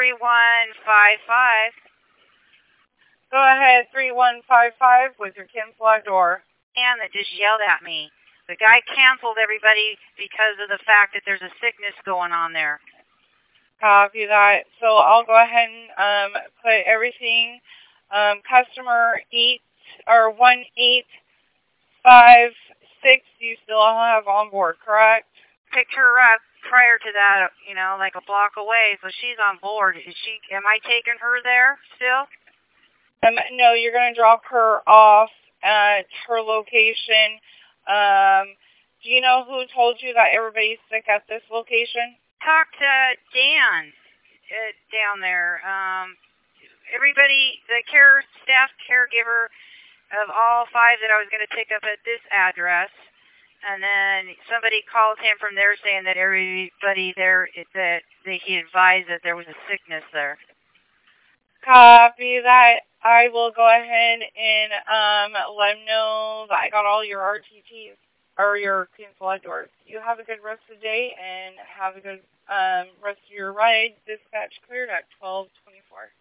3155. Go ahead, 3155 with your cancel door. And that just yelled at me. The guy canceled everybody because of the fact that there's a sickness going on there. Copy that. So I'll go ahead and put everything, customer 1856 you still have on board, correct? Picked her up prior to that, like a block away, so she's on board. Am I taking her there still? No, you're going to drop her off at her location. Do you know who told you that everybody's sick at this location? Talk to Dan down there. Everybody, the staff caregiver of all 5 that I was going to pick up at this address, and then somebody called him from there saying that everybody there, that he advised that there was a sickness there. Copy that. I will go ahead and let him know that I got all your RTTs or your cancel doors. You have a good rest of the day and have a good rest of your ride. Dispatch cleared at 12:24.